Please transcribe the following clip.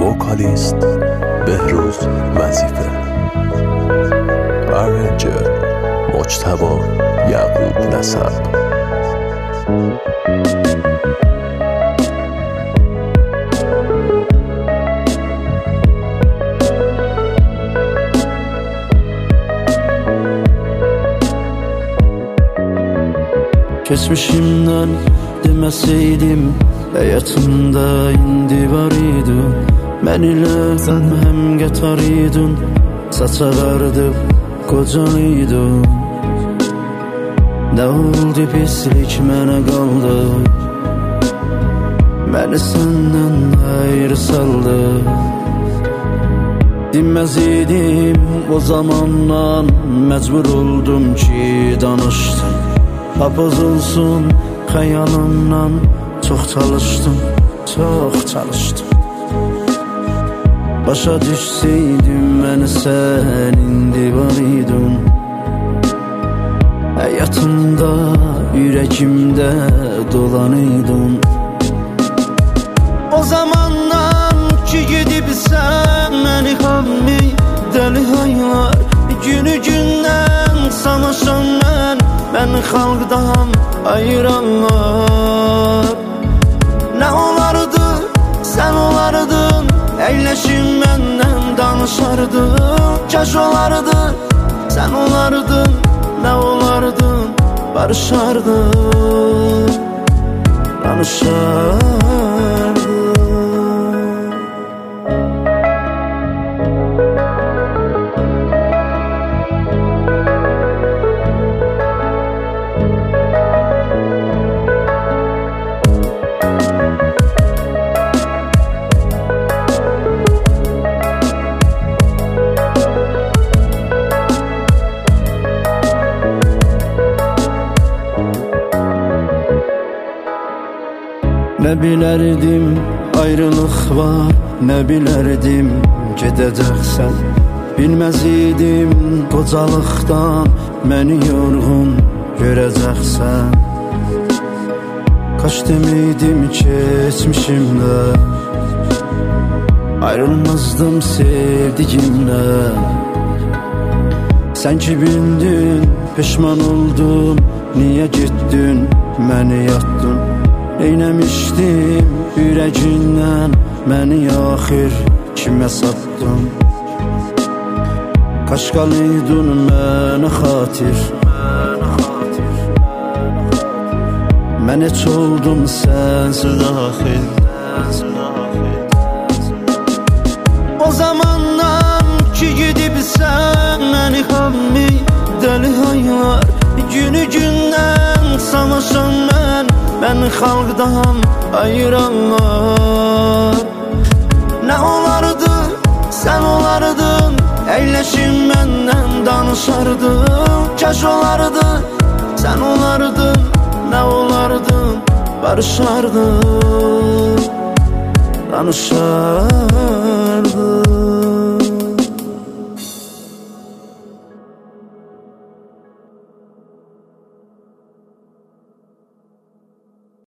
وکالیست بهروز وظیفه، ارنجر مجتبی یعقوب نسب. Keçmişimdən deməsəydim, həyatımda indi var idin. Mən ilə sən həm qatar idin, saçalardı qocan idin. Nə oldu pislik mənə qaldı, məni səndən ayrı saldı. Dinməz idim o zamandan, məcbur oldum ki danışdım. Papaz olsun xəyalımdan, çox çalışdım, çox çalışdım. Başa düşsəydim məni sən indi var idin. Həyatımda, ürəkimdə dolan idin. O zamandan ki gedibsən məni hammi dəli haylar, günü gündən sanaşan mən xalqdan ayıranlar. Nə olardı, sən olardın, əyləşin məndən danışardın. Kaş olardı, sən olardın, nə olardın, barışardın, danışardın. Nə bilərdim ayrılıq var, nə bilərdim gedəcəksən. Bilməz idim qocalıqdan məni yorğun görəcəksən. Kaç deməydim keçmişimlə, ayrılmazdım sevdiyimlə. Sən ki bildin, peşman oldum, niyə getdin, məni yatdın. Neynəmişdim ürəcindən, məni axır kimə satdın. Qaşqalıydın mənə xatir, mən heç oldum sənsiz axir. O zamandan ki gedibsən məni hammi dəli haylar, günü gündən sanaşan mən xalqdan ayıranlar. Nə olardı, sən olardın, əyləşin məndən danışardın. Kaş olardı, sən olardın, nə olardın, barışardın, danışardın.